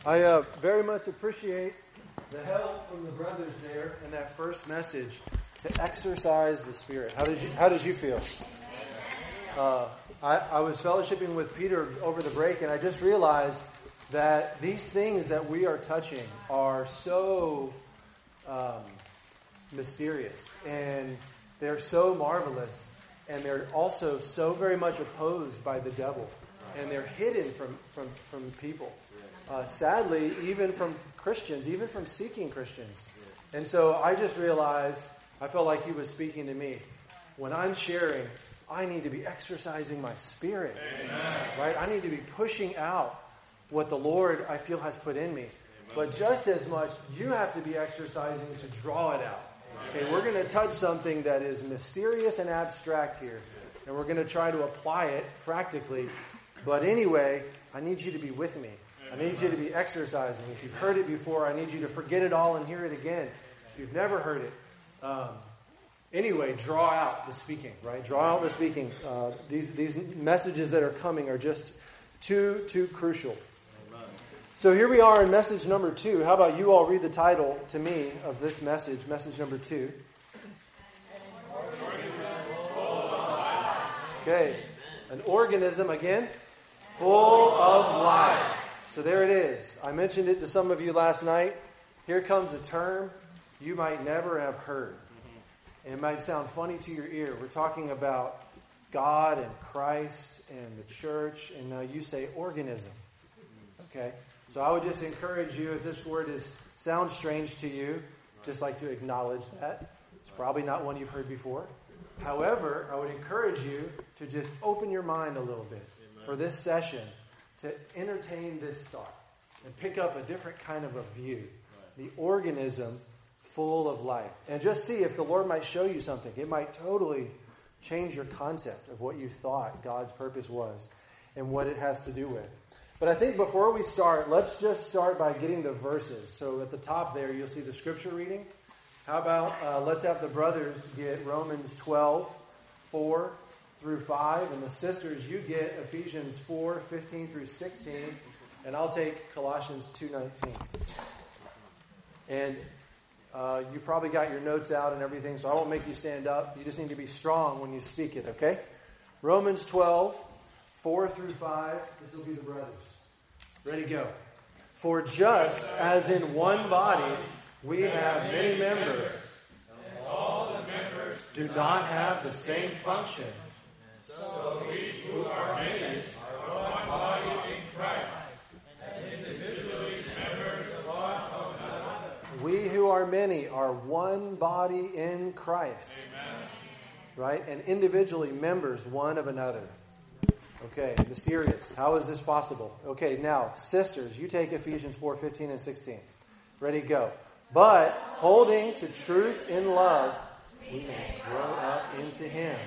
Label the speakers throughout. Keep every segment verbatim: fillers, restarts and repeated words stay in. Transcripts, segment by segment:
Speaker 1: I uh, very much appreciate the help from the brothers there in that first message to exercise the Spirit. How did you How did you feel? Uh, I, I was fellowshipping with Peter over the break, and I just realized that these things that we are touching are so um, mysterious, and they're so marvelous, and they're also so very much opposed by the devil, and they're hidden from from, from people. Uh, sadly, even from Christians, even from seeking Christians. And so I just realized, I felt like he was speaking to me. When I'm sharing, I need to be exercising my spirit. Amen. Right? I need to be pushing out what the Lord, I feel, has put in me. Amen. But just as much, you have to be exercising to draw it out. Okay, we're going to touch something that is mysterious and abstract here. And we're going to try to apply it practically. But anyway, I need you to be with me. I need you to be exercising. If you've heard it before, I need you to forget it all and hear it again. If you've never heard it. Um, anyway, draw out the speaking, right? Draw out the speaking. Uh, these, these messages that are coming are just too, too crucial. So here we are in message number two. How about you all read the title to me of this message, message number two. Okay. An organism, again, full of life. So there it is. I mentioned it to some of you last night. Here comes a term you might never have heard. And it might sound funny to your ear. We're talking about God and Christ and the church. And now you say organism. Okay? So I would just encourage you, if this word is sounds strange to you, just like to acknowledge that. It's probably not one you've heard before. However, I would encourage you to just open your mind a little bit for this session to entertain this thought and pick up a different kind of a view. Right. The organism full of life. And just see if the Lord might show you something. It might totally change your concept of what you thought God's purpose was and what it has to do with. But I think before we start, let's just start by getting the verses. So at the top there, you'll see the scripture reading. How about uh, let's have the brothers get Romans twelve, four through five, and the sisters, you get Ephesians four, fifteen through sixteen, and I'll take Colossians two, nineteen. And uh, you probably got your notes out and everything, so I won't make you stand up. You just need to be strong when you speak it, okay? Romans twelve, four through five, this will be the brothers. Ready, go. For just as in one body we have many members, and all the members do not have the same function. So we who are many are one body in Christ, and individually members of one of another. We who are many are one body in Christ. Amen. Right? And individually members one of another. Okay, mysterious. How is this possible? Okay, now, sisters, you take Ephesians four, fifteen and sixteen. Ready, go. But holding to truth in love, we may grow up into Him,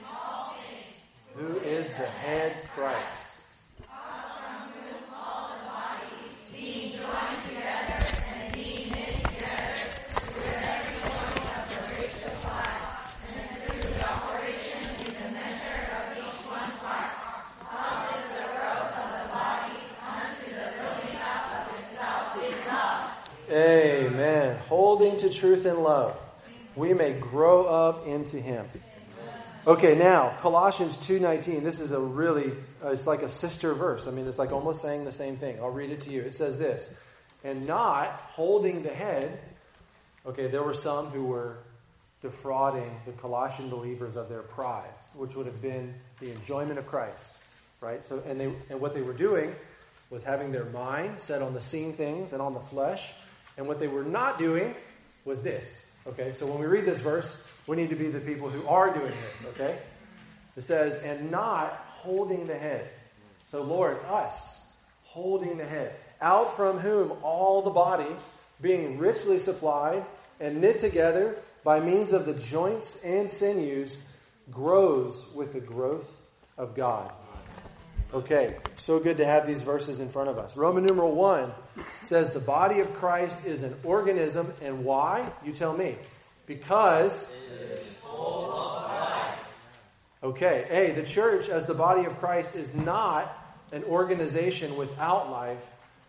Speaker 1: who is the head, Christ. From whom all the bodies, being joined together and being knit together through every joint of the rich supply, and through the operation in the measure of each one part, causes the growth of the body unto the building up of itself in love. Amen. Holding to truth in love, we may grow up into Him. Okay, now, Colossians two nineteen, this is a really, uh, it's like a sister verse. I mean, it's like almost saying the same thing. I'll read it to you. It says this, and not holding the head. Okay, there were some who were defrauding the Colossian believers of their prize, which would have been the enjoyment of Christ, right? So, and they, and what they were doing was having their mind set on the seen things and on the flesh, and what they were not doing was this. Okay, so when we read this verse, we need to be the people who are doing this, okay? It says, and not holding the head. So Lord, us, holding the head, out from whom all the body, being richly supplied and knit together by means of the joints and sinews, grows with the growth of God. Okay, so good to have these verses in front of us. Roman numeral one says the body of Christ is an organism, and why? You tell me. Because it is full of life. Okay, A, the church as the body of Christ is not an organization without life,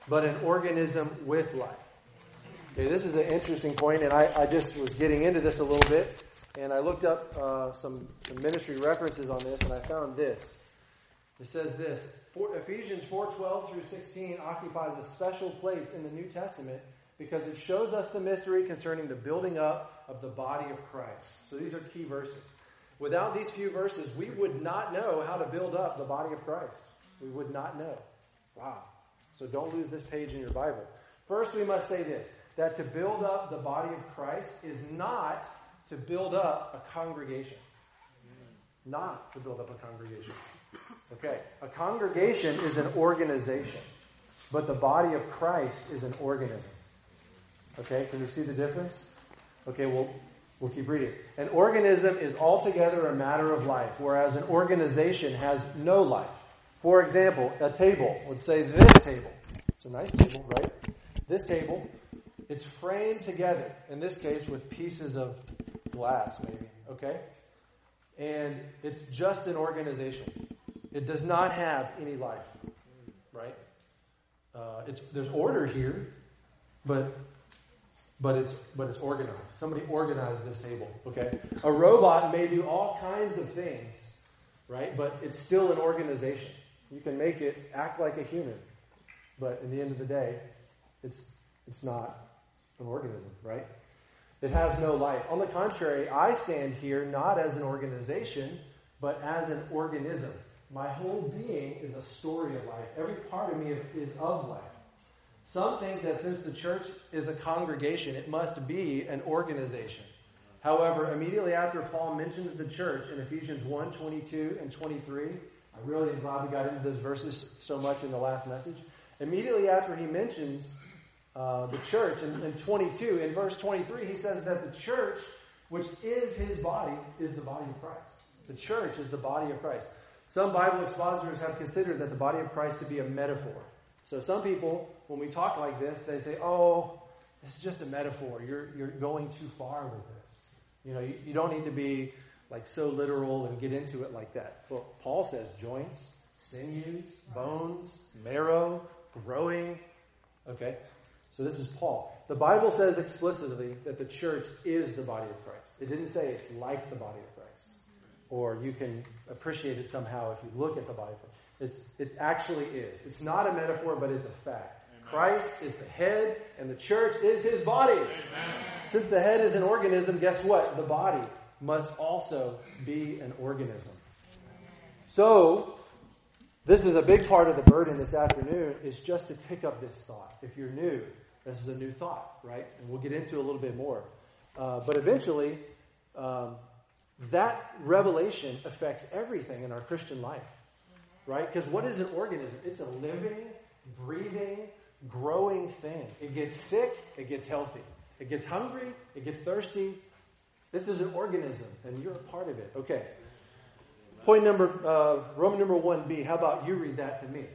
Speaker 1: but an organism with life. Okay, this is an interesting point, and I, I just was getting into this a little bit, and I looked up uh, some, some ministry references on this, and I found this. It says this, for, Ephesians four twelve through sixteen occupies a special place in the New Testament because it shows us the mystery concerning the building up of the body of Christ. So these are key verses. Without these few verses, we would not know how to build up the body of Christ. We would not know. Wow. So don't lose this page in your Bible. First, we must say this, that to build up the body of Christ is not to build up a congregation. Not to build up a congregation. Okay. A congregation is an organization, but the body of Christ is an organism. Okay. Can you see the difference? Okay, well, we'll keep reading. An organism is altogether a matter of life, whereas an organization has no life. For example, a table. Let's say this table. It's a nice table, right? This table, it's framed together, in this case with pieces of glass, maybe. Okay? And it's just an organization. It does not have any life, right? Uh, it's there's order here, but but it's but it's organized. Somebody organized this table, okay? A robot may do all kinds of things, right? But it's still an organization. You can make it act like a human, but in the end of the day, it's it's not an organism, right? It has no life. On the contrary, I stand here not as an organization, but as an organism. My whole being is a story of life. Every part of me is of life. Some think that since the church is a congregation, it must be an organization. However, immediately after Paul mentions the church in Ephesians one, twenty-two and twenty-three, I really am glad we got into those verses so much in the last message. Immediately after he mentions uh, the church in, in twenty-two, in verse twenty-three, he says that the church, which is his body, is the body of Christ. The church is the body of Christ. Some Bible expositors have considered that the body of Christ to be a metaphor. So some people, when we talk like this, they say, oh, this is just a metaphor. You're you're going too far with this. You know, you, you don't need to be like so literal and get into it like that. Well, Paul says joints, sinews, bones, marrow, growing. Okay? So this is Paul. The Bible says explicitly that the church is the body of Christ. It didn't say it's like the body of Christ. Or you can appreciate it somehow if you look at the Bible. It's, it actually is. It's not a metaphor, but it's a fact. Amen. Christ is the head, and the church is his body. Amen. Since the head is an organism, guess what? The body must also be an organism. So, this is a big part of the burden this afternoon, is just to pick up this thought. If you're new, this is a new thought, right? And we'll get into a little bit more. Uh, but eventually, um, that revelation affects everything in our Christian life. Right? Because what is an organism? It's a living, breathing, growing thing. It gets sick, it gets healthy. It gets hungry, it gets thirsty. This is an organism, and you're a part of it. Okay. Point number, uh, Roman number one B. How about you read that to me?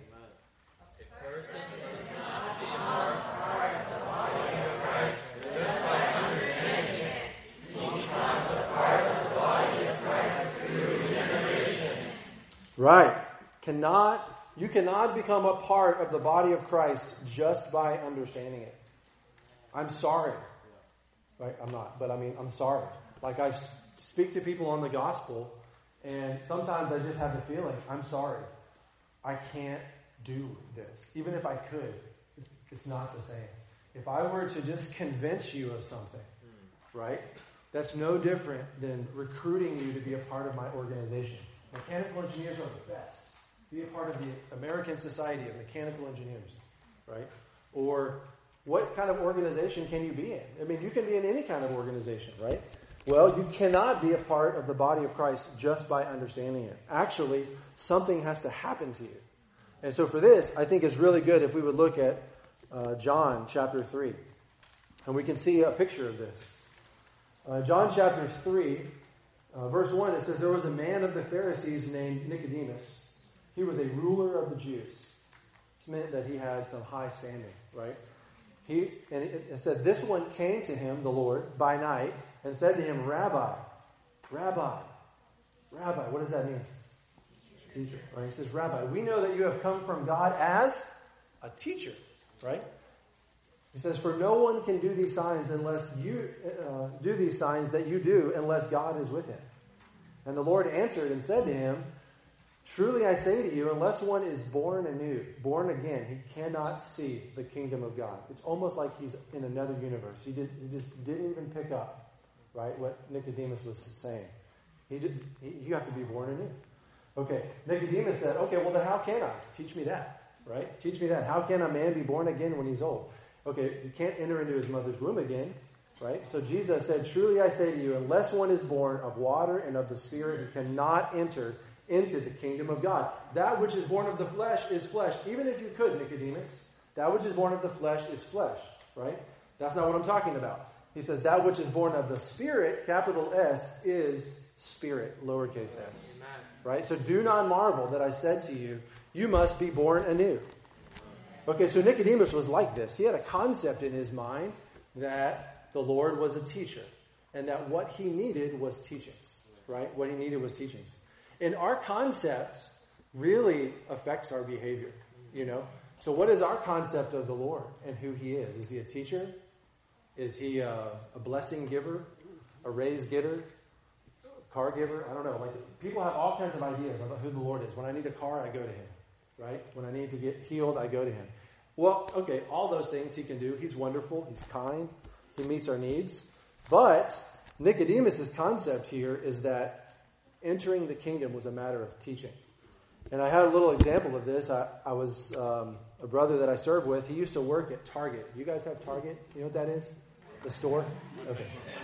Speaker 1: A person does not become part of the body of Christ just by understanding it. He becomes a part of the body of Christ through regeneration. Right. Cannot, you cannot become a part of the body of Christ just by understanding it. I'm sorry. Right? I'm not, but I mean, I'm sorry. Like I speak to people on the gospel, and sometimes I just have the feeling, I'm sorry. I can't do this. Even if I could, it's, it's not the same. If I were to just convince you of something, right? That's no different than recruiting you to be a part of my organization. Mechanical engineers are the best. Be a part of the American Society of Mechanical Engineers, right? Or what kind of organization can you be in? I mean, you can be in any kind of organization, right? Well, you cannot be a part of the body of Christ just by understanding it. Actually, something has to happen to you. And so for this, I think it's really good if we would look at uh, John chapter three. And we can see a picture of this. Uh, John chapter three, uh, verse one, it says, there was a man of the Pharisees named Nicodemus. He was a ruler of the Jews. It meant that he had some high standing, right? He and it, it said, this one came to him, the Lord, by night, and said to him, Rabbi, Rabbi, Rabbi. What does that mean? Teacher. Right? He says, Rabbi, we know that you have come from God as a teacher. right? He says, for no one can do these signs unless you uh, do these signs that you do unless God is with him. And the Lord answered and said to him, truly I say to you, unless one is born anew, born again, he cannot see the kingdom of God. It's almost like he's in another universe. He, did, he just didn't even pick up, right, what Nicodemus was saying. He, did, he You have to be born anew. Okay, Nicodemus said, okay, well then how can I? Teach me that, right? Teach me that. How can a man be born again when he's old? Okay, you can't enter into his mother's womb again, right? So Jesus said, truly I say to you, unless one is born of water and of the Spirit, he cannot enter into the kingdom of God. That which is born of the flesh is flesh. Even if you could, Nicodemus, that which is born of the flesh is flesh, right? That's not what I'm talking about. He says that which is born of the Spirit, capital S, is spirit, lowercase s. Amen. Right? So do not marvel that I said to you, you must be born anew. Okay, so Nicodemus was like this. He had a concept in his mind that the Lord was a teacher and that what he needed was teachings, right? What he needed was teachings. And our concept really affects our behavior, you know? So what is our concept of the Lord and who he is? Is he a teacher? Is he a, a blessing giver? A raise getter? A car giver? I don't know. Like, people have all kinds of ideas about who the Lord is. When I need a car, I go to him, right? When I need to get healed, I go to him. Well, okay, all those things he can do. He's wonderful. He's kind. He meets our needs. But Nicodemus' concept here is that entering the kingdom was a matter of teaching. And I had a little example of this. I, I was um, a brother that I served with. He used to work at Target. You guys have Target? You know what that is? The store? Okay.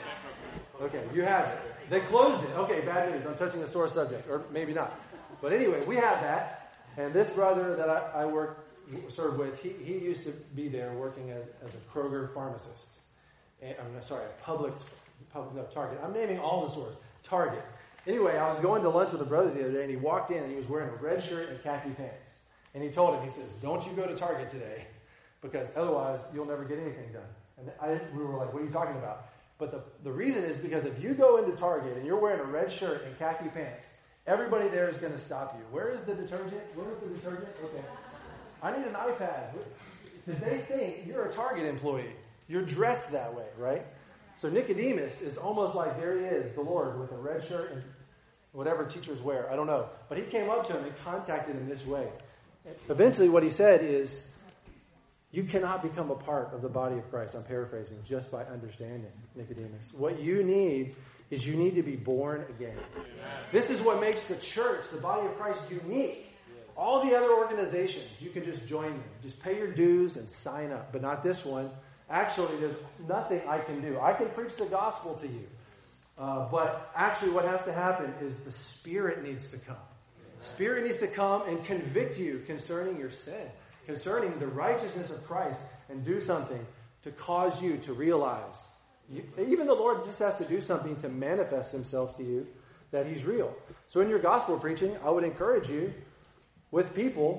Speaker 1: Okay, you have it. They closed it. Okay, bad news. I'm touching a sore subject. Or maybe not. But anyway, we have that. And this brother that I, I worked, served with, he, he used to be there working as, as a Kroger pharmacist. And, I'm sorry, a Publix, Publix, no, Target. I'm naming all the stores. Target. Anyway, I was going to lunch with a brother the other day, and he walked in, and he was wearing a red shirt and khaki pants. And he told him, he says, don't you go to Target today, because otherwise you'll never get anything done. And I, we were like, what are you talking about? But the, the reason is because if you go into Target and you're wearing a red shirt and khaki pants, everybody there is going to stop you. Where is the detergent? Where is the detergent? Okay. I need an iPad. Because they think you're a Target employee. You're dressed that way, right? So Nicodemus is almost like, there he is, the Lord, with a red shirt and whatever teachers wear. I don't know. But he came up to him and contacted him this way. Eventually what he said is, you cannot become a part of the body of Christ, I'm paraphrasing, just by understanding, Nicodemus. What you need is you need to be born again. Amen. This is what makes the church, the body of Christ, unique. All the other organizations, you can just join them. Just pay your dues and sign up. But not this one. Actually, there's nothing I can do. I can preach the gospel to you. Uh, but actually what has to happen is the Spirit needs to come. Spirit needs to come and convict you concerning your sin, concerning the righteousness of Christ, and do something to cause you to realize. You, even the Lord just has to do something to manifest himself to you that he's real. So in your gospel preaching, I would encourage you with people,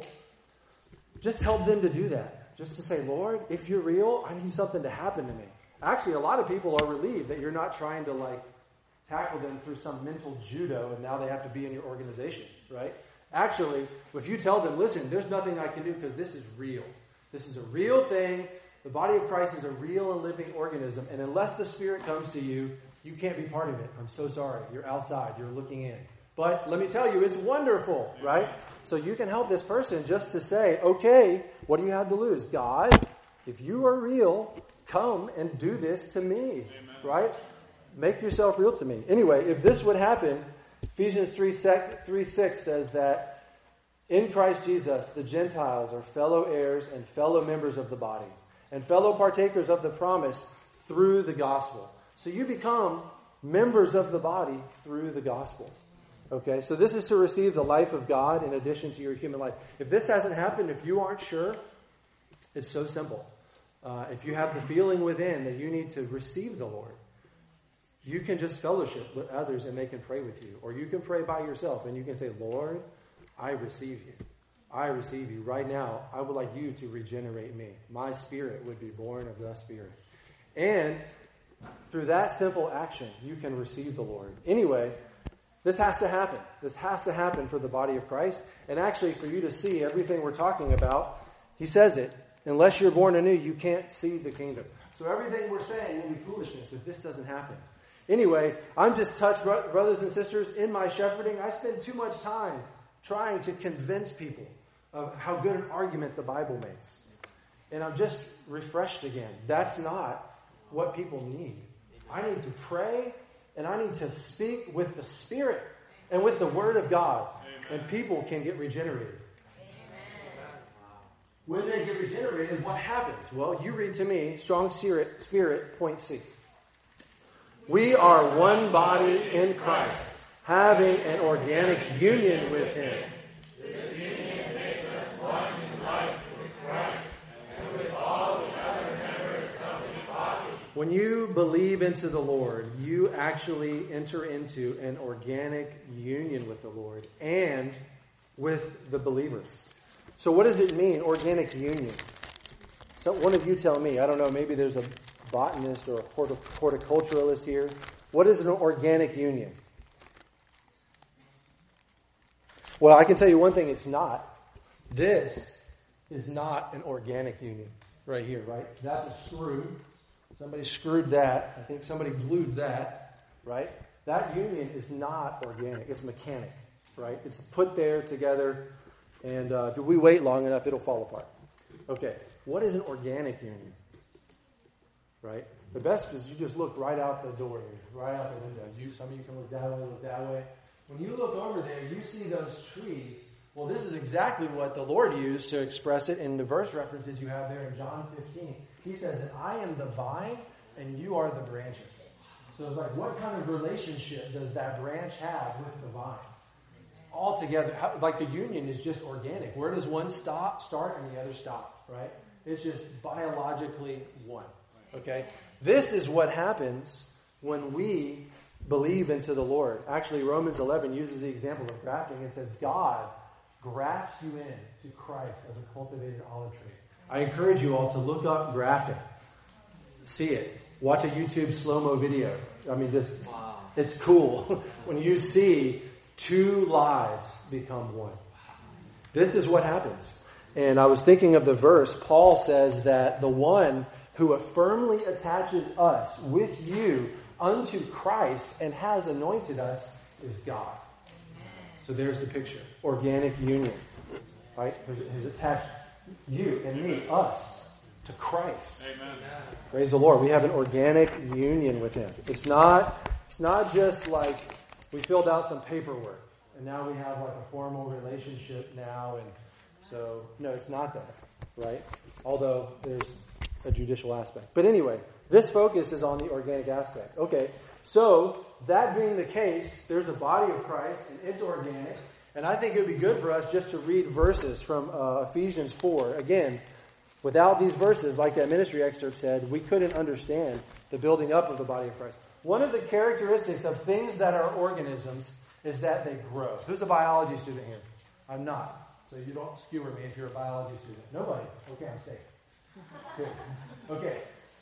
Speaker 1: just help them to do that. Just to say, Lord, if you're real, I need something to happen to me. Actually, a lot of people are relieved that you're not trying to like tackle them through some mental judo and now they have to be in your organization, right? Actually, if you tell them, listen, there's nothing I can do because this is real. This is a real thing. The body of Christ is a real and living organism. And unless the Spirit comes to you, you can't be part of it. I'm so sorry. You're outside. You're looking in. But let me tell you, it's wonderful, right? So you can help this person just to say, okay, what do you have to lose? God, if you are real, come and do this to me, Amen. Right? Make yourself real to me. Anyway, if this would happen, Ephesians three six says that in Christ Jesus, the Gentiles are fellow heirs and fellow members of the body and fellow partakers of the promise through the gospel. So you become members of the body through the gospel. Okay, so this is to receive the life of God in addition to your human life. If this hasn't happened, if you aren't sure, it's so simple. Uh, if you have the feeling within that you need to receive the Lord, you can just fellowship with others and they can pray with you. Or you can pray by yourself and you can say, Lord, I receive you. I receive you. Right now, I would like you to regenerate me. My spirit would be born of the Spirit. And through that simple action, you can receive the Lord. Anyway, this has to happen. This has to happen for the body of Christ. And actually, for you to see everything we're talking about, he says it Unless you're born anew, you can't see the kingdom. So everything we're saying will be foolishness if this doesn't happen. Anyway, I'm just touched, brothers and sisters, in my shepherding. I spend too much time trying to convince people of how good an argument the Bible makes. And I'm just refreshed again. That's not what people need. I need to pray, and I need to speak with the Spirit and with the Word of God. Amen. And people can get regenerated. Amen. When they get regenerated, what happens? Well, you read to me, Strong Spirit, Spirit, point C. We are one body in Christ, having an organic union with Him. This union makes us one in life with Christ and with all the other members of His body. When you believe into the Lord, you actually enter into an organic union with the Lord and with the believers. So what does it mean, organic union? So one of you tell me. I don't know, maybe there's a botanist or a horticulturalist here. What is an organic union? Well, I can tell you one thing, it's not. This is not an organic union right here, right? That's a screw. Somebody screwed that. I think somebody glued that, right? That union is not organic. It's mechanic, right? It's put there together, and uh, if we wait long enough, it'll fall apart. Okay, what is an organic union? Right? The best is you just look right out the door, right out the window. You, some of you can look that way, look that way. When you look over there, you see those trees. Well, this is exactly what the Lord used to express it in the verse references you have there in John fifteen. He says that I am the vine and you are the branches. So it's like, what kind of relationship does that branch have with the vine? All together, like the union is just organic. Where does one stop, start and the other stop, right? It's just biologically one. Okay? This is what happens when we believe into the Lord. Actually, Romans eleven uses the example of grafting. It says God grafts you in to Christ as a cultivated olive tree. I encourage you all to look up grafting. See it. Watch a YouTube slow-mo video. I mean, just, wow. It's cool when you see two lives become one. This is what happens. And I was thinking of the verse. Paul says that the one who firmly attaches us with you unto Christ and has anointed us is God. So there's the picture. Organic union. Right? He's attached you and me, us, to Christ. Amen. Praise the Lord. We have an organic union with Him. It's not, it's not just like we filled out some paperwork and now we have like a formal relationship now. And so, no, it's not that. Right? Although there's a judicial aspect. But anyway, this focus is on the organic aspect. Okay, so that being the case, there's a body of Christ and it's organic. And I think it would be good for us just to read verses from uh, Ephesians four. Again, without these verses, like that ministry excerpt said, we couldn't understand the building up of the body of Christ. One of the characteristics of things that are organisms is that they grow. Who's a biology student here? I'm not. So you don't skewer me if you're a biology student. Nobody. Okay, I'm safe. Good. Okay.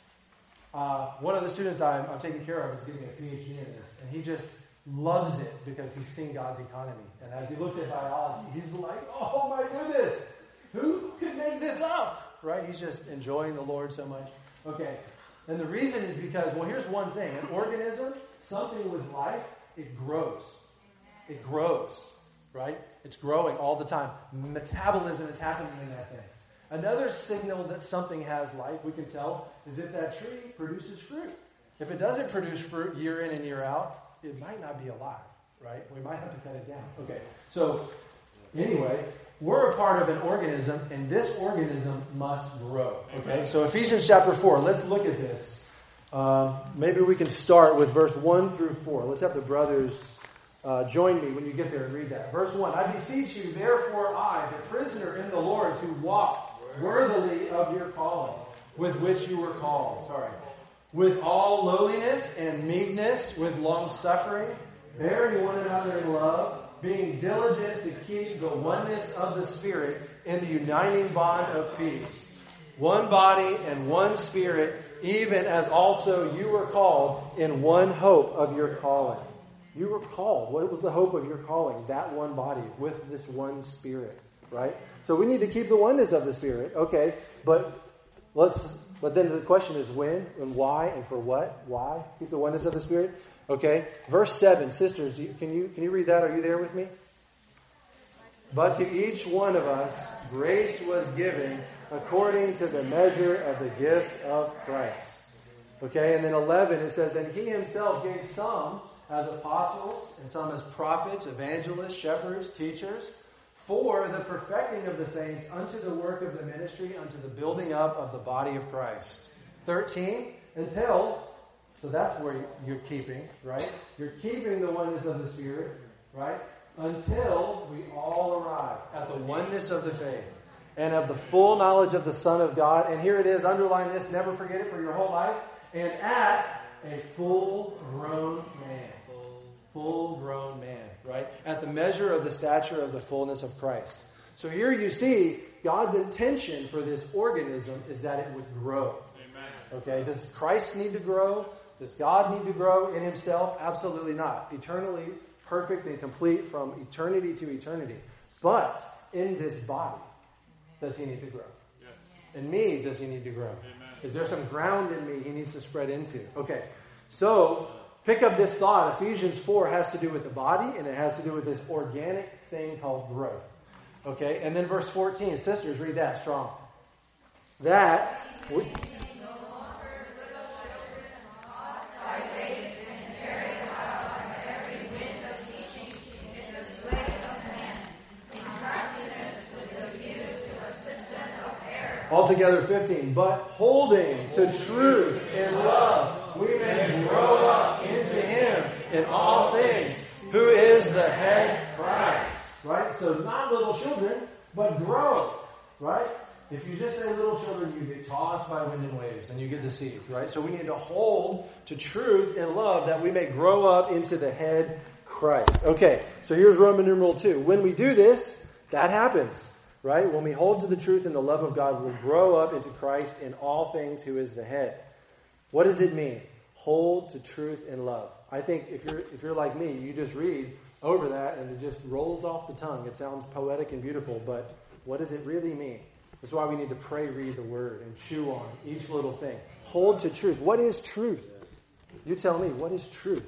Speaker 1: Uh, one of the students I'm, I'm taking care of is getting a P H D in this, and he just loves it because he's seen God's economy. And as he looked at biology, he's like, oh my goodness, who could make this up? Right? He's just enjoying the Lord so much. Okay. And the reason is because, well, here's one thing. An organism, something with life, it grows. It grows. Right? It's growing all the time. Metabolism is happening in that thing. Another signal that something has life, we can tell, is if that tree produces fruit. If it doesn't produce fruit year in and year out, it might not be alive, right? We might have to cut it down. Okay, so anyway, we're a part of an organism, and this organism must grow. Okay, so Ephesians chapter four, let's look at this. Uh, maybe we can start with verse one through four. Let's have the brothers uh, join me when you get there and read that. Verse one, I beseech you, therefore I, the prisoner in the Lord, to walk worthily of your calling, with which you were called. Sorry. With all lowliness and meekness, with long suffering, bearing one another in love, being diligent to keep the oneness of the Spirit in the uniting bond of peace. One body and one Spirit, even as also you were called in one hope of your calling. You were called. What was the hope of your calling? That one body with this one Spirit. right? So we need to keep the oneness of the Spirit. Okay, but let's. But then the question is when and why and for what? Why keep the oneness of the Spirit? Okay, verse seven, sisters, can you can you read that? Are you there with me? But to each one of us, grace was given according to the measure of the gift of Christ. Okay, and then eleven, it says, and he himself gave some as apostles, and some as prophets, evangelists, shepherds, teachers, for the perfecting of the saints, unto the work of the ministry, unto the building up of the body of Christ. thirteen, until, so that's where you're keeping, right? You're keeping the oneness of the Spirit, right? Until we all arrive at the oneness of the faith and of the full knowledge of the Son of God. And here it is, underline this, never forget it for your whole life. And at a full grown man. Full grown man, right? At the measure of the stature of the fullness of Christ. So here you see God's intention for this organism is that it would grow. Amen. Okay, does Christ need to grow? Does God need to grow in himself? Absolutely not. Eternally perfect and complete from eternity to eternity. But in this body, does he need to grow? Yes. In me, does he need to grow? Amen. Is there some ground in me he needs to spread into? Okay, so pick up this thought. Ephesians four has to do with the body, and it has to do with this organic thing called growth. Okay, and then verse fourteen, sisters, read that strong. That... We, Altogether fifteen. But holding to truth in love, we may grow up into him in all things, who is the head, Christ. Right? So not little children, but grow. Right? If you just say little children, you get tossed by wind and waves and you get deceived. Right? So we need to hold to truth in love that we may grow up into the head, Christ. Okay, so here's Roman numeral two. When we do this, that happens. Right? When we hold to the truth and the love of God, we'll grow up into Christ in all things, who is the head. What does it mean? Hold to truth and love. I think if you're if you're like me, you just read over that and it just rolls off the tongue. It sounds poetic and beautiful, but what does it really mean? That's why we need to pray, read the word, and chew on each little thing. Hold to truth. What is truth? You tell me, what is truth?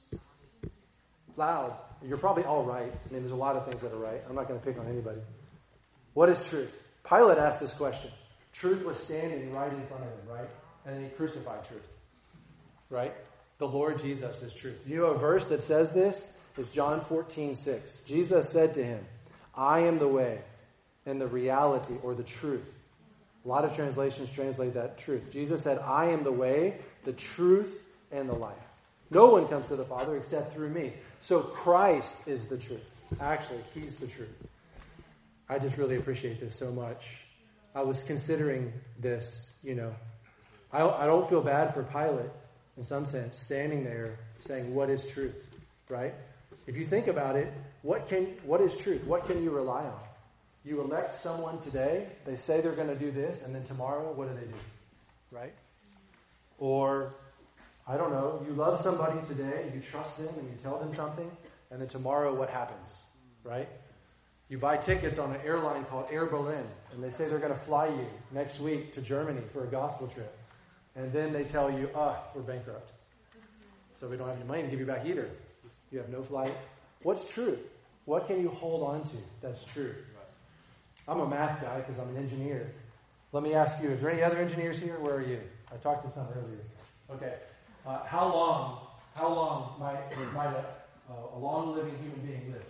Speaker 1: Loud. You're probably all right. I mean, there's a lot of things that are right. I'm not going to pick on anybody. What is truth? Pilate asked this question. Truth was standing right in front of him, right? And then he crucified truth. Right? The Lord Jesus is truth. You know a verse that says this? It's John fourteen six. Jesus said to him, I am the way and the reality, or the truth. A lot of translations translate that truth. Jesus said, I am the way, the truth, and the life. No one comes to the Father except through me. So Christ is the truth. Actually, he's the truth. I just really appreciate this so much. I was considering this, you know. I, I don't feel bad for Pilate, in some sense, standing there saying, what is truth? Right? If you think about it, what can what is truth? What can you rely on? You elect someone today, they say they're going to do this, and then tomorrow, what do they do? Right? Or, I don't know, you love somebody today, you trust them, and you tell them something, and then tomorrow, what happens? Right? You buy tickets on an airline called Air Berlin, and they say they're going to fly you next week to Germany for a gospel trip. And then they tell you, ah, we're bankrupt. So we don't have any money to give you back either. You have no flight. What's true? What can you hold on to that's true? I'm a math guy because I'm an engineer. Let me ask you, is there any other engineers here? Where are you? I talked to some earlier. Okay. Uh, how long, how long might, might a, a long-living human being live?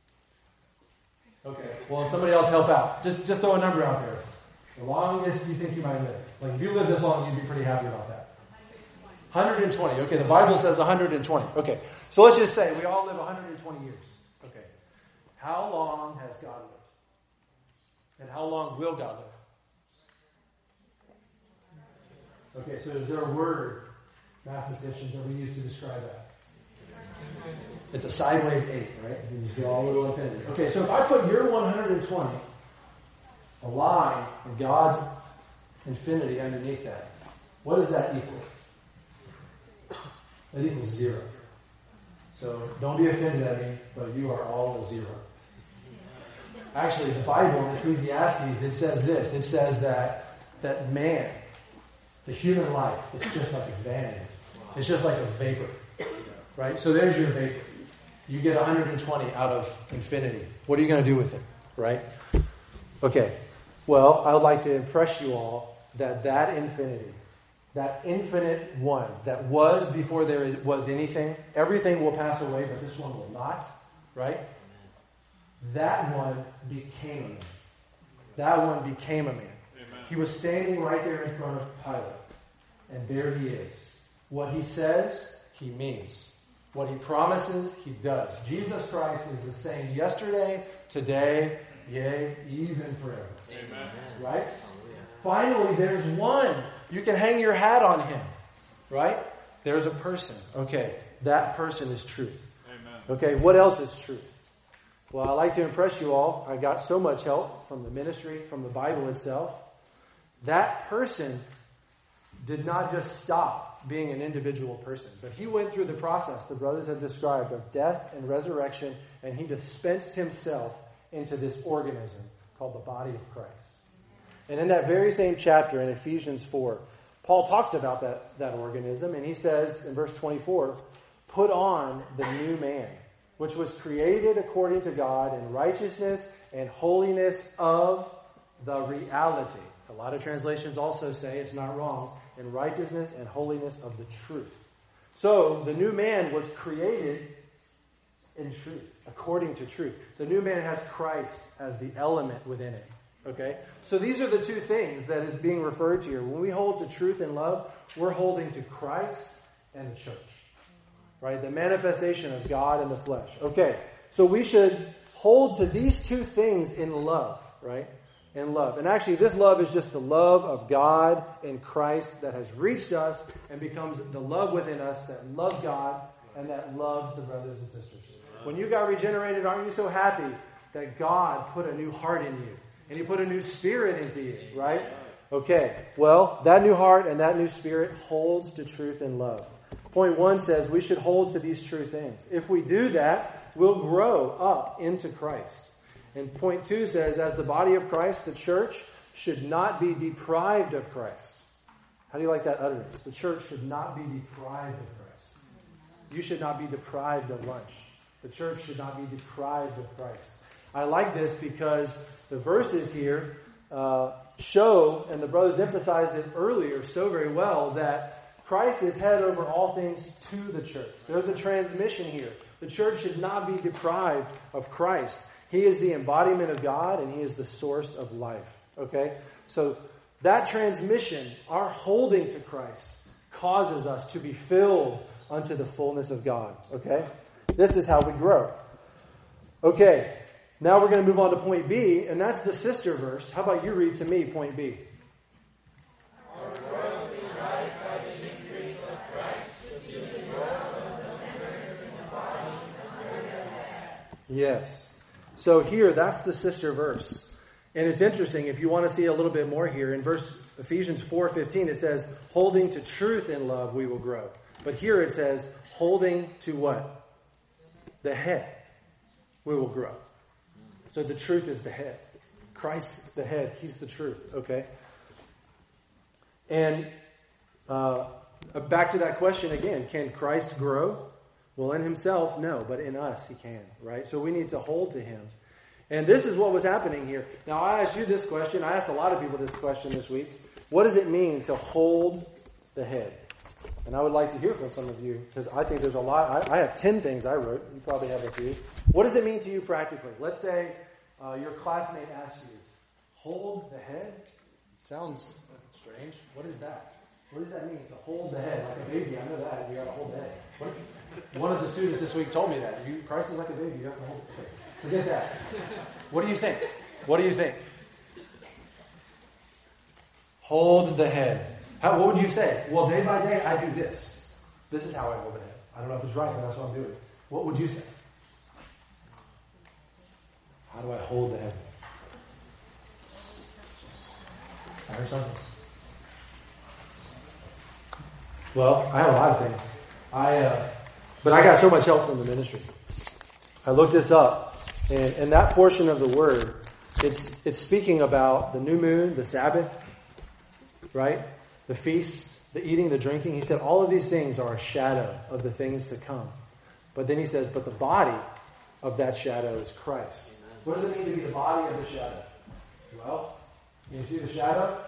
Speaker 1: Okay, well, somebody else help out. Just just throw a number out there. The longest you think you might live. Like, if you live this long, you'd be pretty happy about that. one hundred twenty. Okay, the Bible says one hundred twenty. Okay, so let's just say we all live one hundred twenty years. Okay. How long has God lived? And how long will God live? Okay, so is there a word, mathematicians, that we use to describe that? It's a sideways eight, right? You just get all little infinity. Okay, so if I put your one hundred twenty, a line, and God's infinity underneath that, what does that equal? That equals zero. So don't be offended at me, but you are all a zero. Actually, the Bible in Ecclesiastes, it says this. It says that that man, the human life, it's just like a vanity. It's just like a vapor. Right? So there's your vapor. You get one hundred twenty out of infinity. What are you going to do with it? Right? Okay. Well, I would like to impress you all that that infinity, that infinite one that was before there was anything, everything will pass away, but this one will not. Right? That one became a man. That one became a man. Amen. He was standing right there in front of Pilate. And there he is. What he says, he means. What he promises, he does. Jesus Christ is the same yesterday, today, yea, even forever. Amen. Right? Finally, there's one. You can hang your hat on him. Right? There's a person. Okay. That person is truth. Amen. Okay. What else is truth? Well, I like to impress you all. I got so much help from the ministry, from the Bible itself. That person did not just stop being an individual person, but he went through the process the brothers have described of death and resurrection, and he dispensed himself into this organism called the body of Christ. And in that very same chapter in Ephesians four, Paul talks about that, that organism, and he says in verse twenty-four, put on the new man, which was created according to God in righteousness and holiness of the reality. A lot of translations also say, it's not wrong, in righteousness and holiness of the truth. So, the new man was created in truth, according to truth. The new man has Christ as the element within it. Okay? So these are the two things that is being referred to here. When we hold to truth and love, we're holding to Christ and the church. Right? The manifestation of God in the flesh. Okay. So we should hold to these two things in love. Right? In love. And actually, this love is just the love of God in Christ that has reached us and becomes the love within us that loves God and that loves the brothers and sisters. When you got regenerated, aren't you so happy that God put a new heart in you? And He put a new spirit into you, right? Okay. Well, that new heart and that new spirit holds to truth and love. Point one says we should hold to these true things. If we do that, we'll grow up into Christ. And point two says, as the body of Christ, the church should not be deprived of Christ. How do you like that utterance? The church should not be deprived of Christ. You should not be deprived of lunch. The church should not be deprived of Christ. I like this because the verses here uh, show, and the brothers emphasized it earlier so very well, that Christ is head over all things to the church. There's a transmission here. The church should not be deprived of Christ. He is the embodiment of God, and He is the source of life. Okay? So that transmission, our holding to Christ, causes us to be filled unto the fullness of God. Okay? This is how we grow. Okay. Now we're going to move on to point B, and that's the sister verse. How about you read to me point B? Our growth be right by the increase of Christ, to the growth of the members in the body under the head. Yes. So here, that's the sister verse. And it's interesting, if you want to see a little bit more here, in verse Ephesians four fifteen, it says, holding to truth in love we will grow. But here it says, holding to what? The head we will grow. So the truth is the head. Christ, the head. He's the truth. Okay? And uh, back to that question again. Can Christ grow? Well, in Himself, no. But in us, He can. Right? So we need to hold to Him. And this is what was happening here. Now, I asked you this question. I asked a lot of people this question this week. What does it mean to hold the head? And I would like to hear from some of you, because I think there's a lot. I, I have ten things I wrote. You probably have a few. What does it mean to you practically? Let's say uh, your classmate asks you, hold the head? Sounds strange. What is that? What does that mean, to hold the head? Like a baby, I know that. You got to hold the head. What? One of the students this week told me that. You, Christ is like a baby. You have to hold it. Okay. Forget that. What do you think? What do you think? Hold the head. How, what would you say? Well, day by day, I do this. This is how I hold the head. I don't know if it's right, but that's what I'm doing. What would you say? How do I hold the head? I heard something. Well, I have a lot of things. I, uh, but I got so much help from the ministry. I looked this up, And, and that portion of the word, it's, it's speaking about the new moon, the Sabbath, right? The feasts, the eating, the drinking. He said all of these things are a shadow of the things to come. But then he says, but the body of that shadow is Christ. What does it mean to be the body of the shadow? Well, can you see the shadow?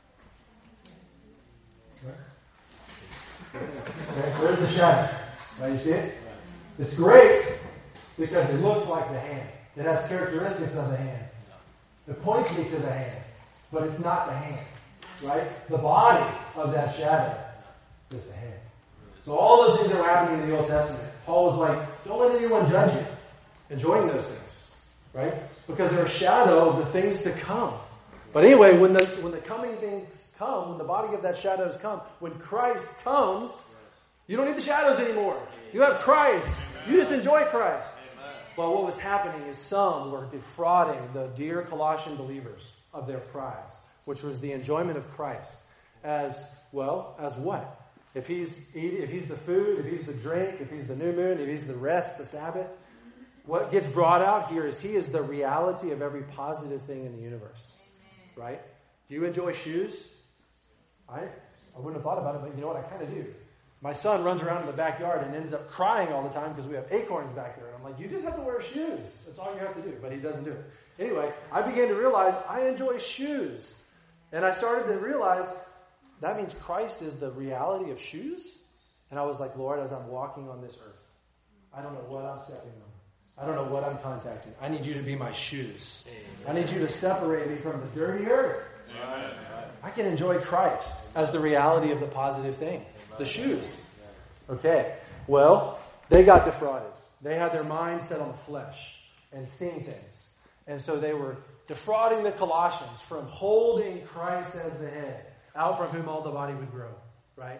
Speaker 1: Okay, where's the shadow? Right, you see it? It's great because it looks like the hand. It has characteristics of the hand. It points me to the hand, but it's not the hand. Right? The body of that shadow is the hand. So all those things that were happening in the Old Testament, Paul was like, don't let anyone judge you. Enjoying those things. Right? Because they're a shadow of the things to come. But anyway, when the when the coming things come, when the body of that shadows come, when Christ comes, you don't need the shadows anymore. You have Christ. You just enjoy Christ. But what was happening is some were defrauding the dear Colossian believers of their prize, which was the enjoyment of Christ. As, well, as what? If he's if he's the food, if he's the drink, if he's the new moon, if he's the rest, the Sabbath, what gets brought out here is he is the reality of every positive thing in the universe. Right? Do you enjoy shoes? I I wouldn't have thought about it, but you know what? I kind of do. My son runs around in the backyard and ends up crying all the time because we have acorns back there. And I'm like, you just have to wear shoes. That's all you have to do. But he doesn't do it. Anyway, I began to realize I enjoy shoes. And I started to realize that means Christ is the reality of shoes. And I was like, Lord, as I'm walking on this earth, I don't know what I'm stepping on. I don't know what I'm contacting. I need you to be my shoes. I need you to separate me from the dirty earth. I can enjoy Christ as the reality of the positive thing. The shoes. Okay. Well, they got defrauded. They had their mind set on the flesh and seeing things. And so they were defrauding the Colossians from holding Christ as the head, out from whom all the body would grow. Right?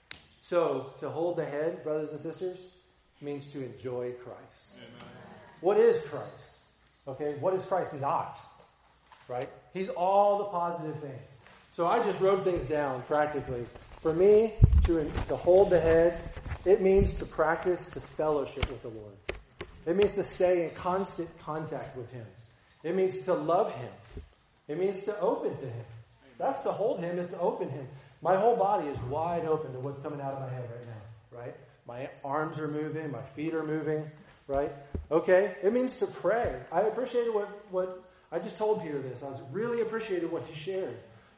Speaker 1: So, to hold the head, brothers and sisters, means to enjoy Christ. Amen. What is Christ? Okay, what is Christ not? Right? He's all the positive things. So I just wrote things down practically. For me, to, to hold the head, it means to practice to fellowship with the Lord. It means to stay in constant contact with Him. It means to love Him. It means to open to Him. That's to hold Him, is to open Him. My whole body is wide open to what's coming out of my head right now. Right? My arms are moving. My feet are moving. Right? Okay? It means to pray. I appreciated what, what I just told Peter this. I was really appreciated what he shared.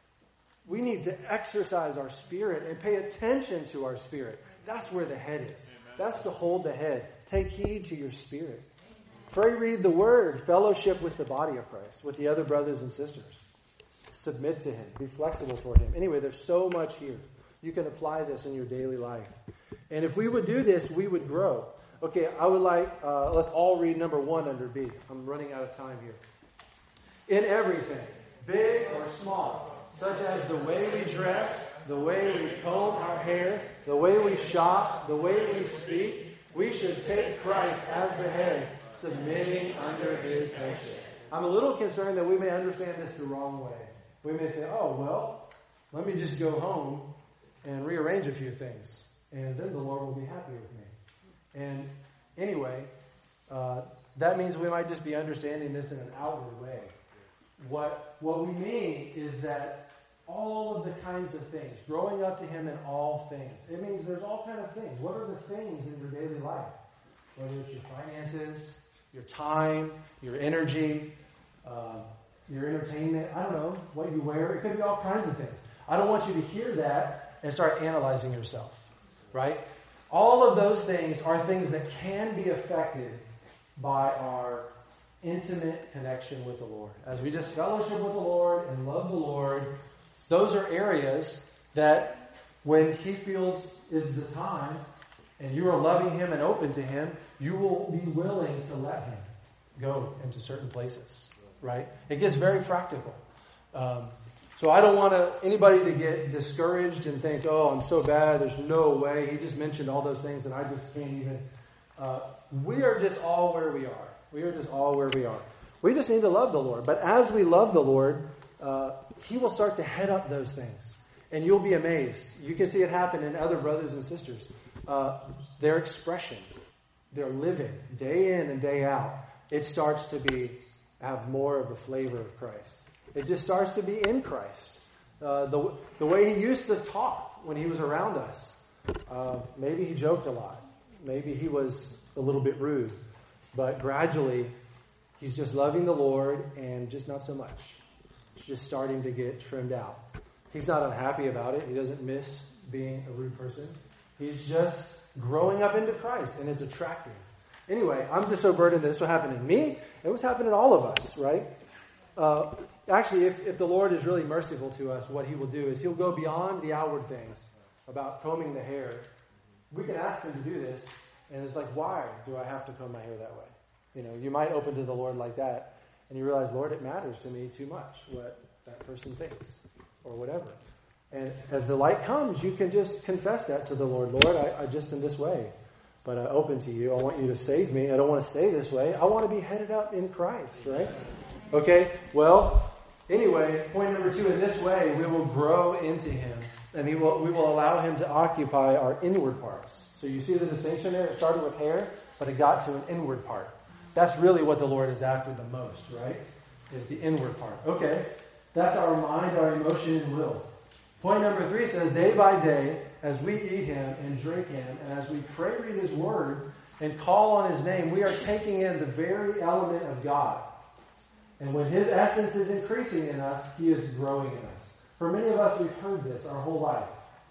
Speaker 1: We need to exercise our spirit and pay attention to our spirit. That's where the head is. Amen. That's to hold the head. Take heed to your spirit. Pray, read the word. Fellowship with the body of Christ, with the other brothers and sisters. Submit to Him. Be flexible toward Him. Anyway, there's so much here. You can apply this in your daily life. And if we would do this, we would grow. Okay, I would like, uh, let's all read number one under B. I'm running out of time here. In everything, big or small, such as the way we dress, the way we comb our hair, the way we shop, the way we speak, we should take Christ as the head, submitting under His headship. I'm a little concerned that we may understand this the wrong way. We may say, oh, well, let me just go home and rearrange a few things, and then the Lord will be happy with me. And anyway, uh, that means we might just be understanding this in an outward way. What what we mean is that all of the kinds of things, growing up to Him in all things. It means there's all kinds of things. What are the things in your daily life? Whether it's your finances, your time, your energy, uh, your entertainment, I don't know, what you wear. It could be all kinds of things. I don't want you to hear that and start analyzing yourself, right? All of those things are things that can be affected by our intimate connection with the Lord. As we just fellowship with the Lord and love the Lord, those are areas that when He feels is the time and you are loving Him and open to Him, you will be willing to let Him go into certain places, right? It gets very practical. Um, so I don't want to, anybody to get discouraged and think, oh, I'm so bad, there's no way. He just mentioned all those things and I just can't even. Uh, we are just all where we are. We are just all where we are. We just need to love the Lord. But as we love the Lord, uh, He will start to head up those things. And you'll be amazed. You can see it happen in other brothers and sisters. Uh, their expression, their living, day in and day out, it starts to be have more of the flavor of Christ. It just starts to be in Christ. Uh, the the way he used to talk when he was around us. Uh, maybe he joked a lot. Maybe he was a little bit rude. But gradually, he's just loving the Lord and just not so much. It's just starting to get trimmed out. He's not unhappy about it. He doesn't miss being a rude person. He's just growing up into Christ, and it's attractive. Anyway, I'm just so burdened that this will happen in me. It was happening to all of us, right? Uh, actually, if, if the Lord is really merciful to us, what he will do is he'll go beyond the outward things about combing the hair. We can ask him to do this, and it's like, why do I have to comb my hair that way? You know, you might open to the Lord like that, and you realize, Lord, it matters to me too much what that person thinks or whatever. And as the light comes, you can just confess that to the Lord. Lord, I, I just in this way, but I open to you. I want you to save me. I don't want to stay this way. I want to be headed up in Christ, right? Okay, well, anyway, point number two, in this way, we will grow into him, and he will, we will allow him to occupy our inward parts. So you see the distinction there? It started with hair, but it got to an inward part. That's really what the Lord is after the most, right? Is the inward part. Okay, that's our mind, our emotion, and will. Point number three says, day by day, as we eat him and drink him, and as we pray, read his word, and call on his name, we are taking in the very element of God. And when his essence is increasing in us, he is growing in us. For many of us, we've heard this our whole life.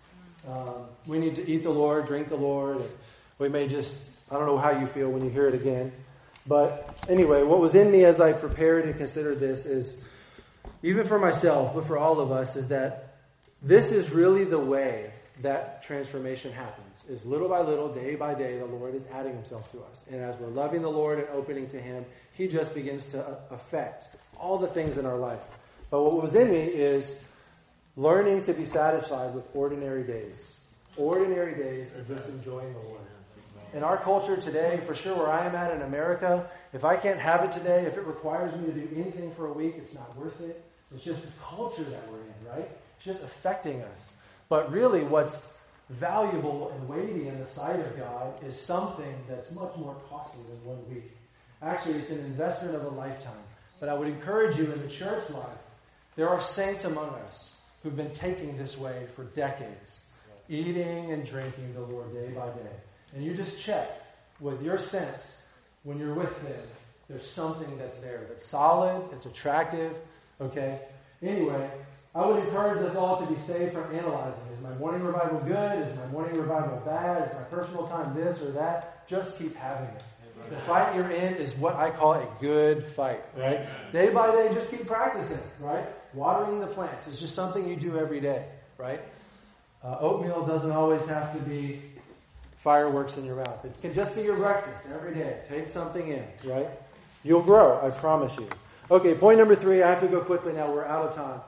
Speaker 1: Um, we need to eat the Lord, drink the Lord. And we may just, I don't know how you feel when you hear it again. But anyway, what was in me as I prepared and considered this is, even for myself, but for all of us, is that this is really the way that transformation happens. Is little by little, day by day, the Lord is adding himself to us. And as we're loving the Lord and opening to him, he just begins to affect all the things in our life. But what was in me is learning to be satisfied with ordinary days. Ordinary days of just enjoying the Lord. In our culture today, for sure where I am at in America, if I can't have it today, if it requires me to do anything for a week, it's not worth it. It's just the culture that we're in, right? It's just affecting us. But really what's valuable and weighty in the sight of God is something that's much more costly than one week. Actually, it's an investment of a lifetime. But I would encourage you in the church life, there are saints among us who've been taking this way for decades, eating and drinking the Lord day by day. And you just check with your sense when you're with them, there's something that's there, that's solid, that's attractive, okay? Anyway, I would encourage us all to be saved from analyzing. Is my morning revival good? Is my morning revival bad? Is my personal time this or that? Just keep having it. The fight you're in is what I call a good fight, right? Day by day, just keep practicing, right? Watering the plants. It's just something you do every day, right? Uh, oatmeal doesn't always have to be fireworks in your mouth. It can just be your breakfast every day. Take something in, right? You'll grow, I promise you. Okay, point number three. I have to go quickly now. We're out of time.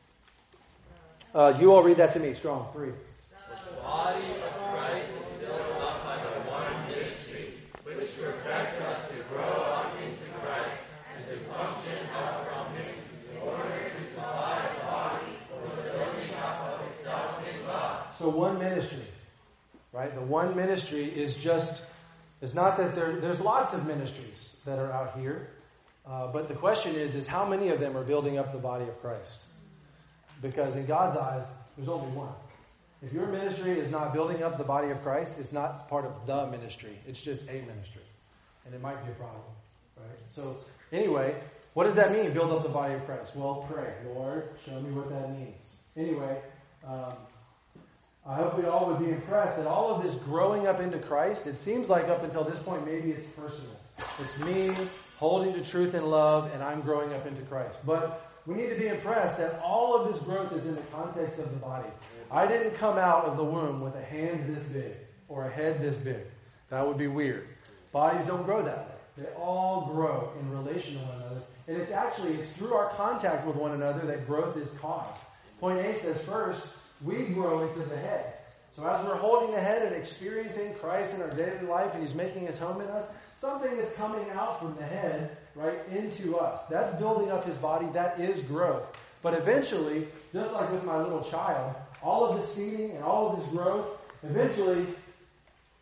Speaker 1: Uh, you all read that to me. Strong. Three.
Speaker 2: The body of Christ is built up by the one ministry, which perfects us to grow up into Christ and to function out from him in order to supply the body for the building up of itself in God.
Speaker 1: So one ministry, right? The one ministry is just, it's not that there, there's lots of ministries that are out here. Uh, but the question is, is how many of them are building up the body of Christ? Because in God's eyes, there's only one. If your ministry is not building up the body of Christ, it's not part of the ministry. It's just a ministry. And it might be a problem, right? So anyway, what does that mean, build up the body of Christ? Well, pray. Lord, show me what that means. Anyway, um, I hope we all would be impressed that all of this growing up into Christ, it seems like up until this point, maybe it's personal. It's me holding to truth and love, and I'm growing up into Christ. But we need to be impressed that all of this growth is in the context of the body. I didn't come out of the womb with a hand this big or a head this big. That would be weird. Bodies don't grow that way. They all grow in relation to one another. And it's actually, it's through our contact with one another that growth is caused. Point A says first, we grow into the head. So as we're holding the head and experiencing Christ in our daily life and he's making his home in us, something is coming out from the head, right, into us. That's building up his body. That is growth. But eventually, just like with my little child, all of this feeding and all of this growth, eventually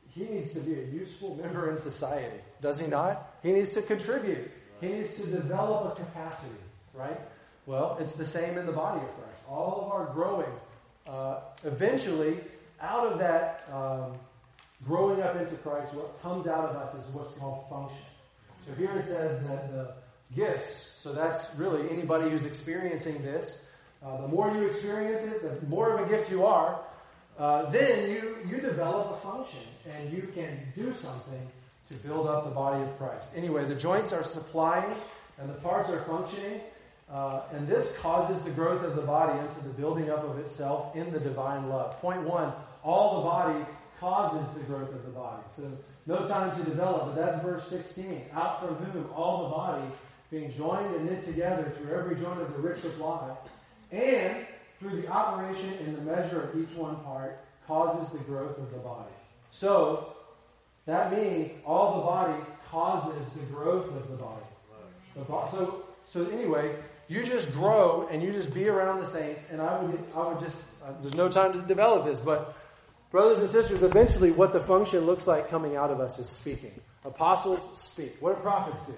Speaker 1: he needs to be a useful member in society, does he not? He needs to contribute. He needs to develop a capacity, right? Well, it's the same in the body of Christ. All of our growing, uh, eventually, out of that um, growing up into Christ, what comes out of us is what's called function. So here it says that the gifts, so that's really anybody who's experiencing this, uh, the more you experience it, the more of a gift you are, uh, then you, you develop a function and you can do something to build up the body of Christ. Anyway, the joints are supplying and the parts are functioning, uh, and this causes the growth of the body into the building up of itself in the divine love. Point one, all the body causes the growth of the body. So no time to develop, but that's verse sixteen. Out from whom all the body, being joined and knit together through every joint of the rich supply, and through the operation in the measure of each one part, causes the growth of the body. So that means all the body causes the growth of the body. The bo- so, so anyway, you just grow and you just be around the saints. And I would, I would just. Uh, there's no time to develop this, but brothers and sisters, eventually, what the function looks like coming out of us is speaking. Apostles speak. What do prophets do?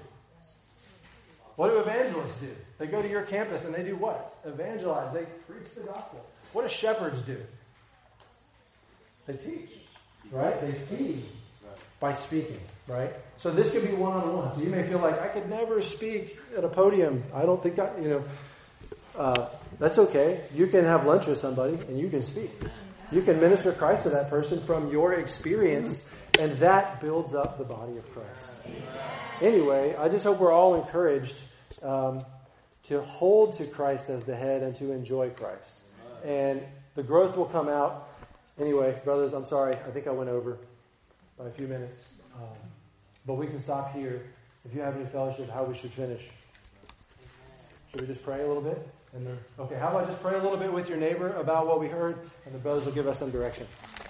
Speaker 1: What do evangelists do? They go to your campus and they do what? Evangelize. They preach the gospel. What do shepherds do? They teach, right? They feed by speaking, right? So this could be one-on-one. So you may feel like, I could never speak at a podium. I don't think I, you know, uh, that's okay. You can have lunch with somebody and you can speak. You can minister Christ to that person from your experience, and that builds up the body of Christ. Anyway, I just hope we're all encouraged um, to hold to Christ as the head and to enjoy Christ. And the growth will come out. Anyway, brothers, I'm sorry. I think I went over by a few minutes. Um, but we can stop here. If you have any fellowship, how we should finish. Should we just pray a little bit? And then, okay, how about just pray a little bit with your neighbor about what we heard, and the brothers will give us some direction.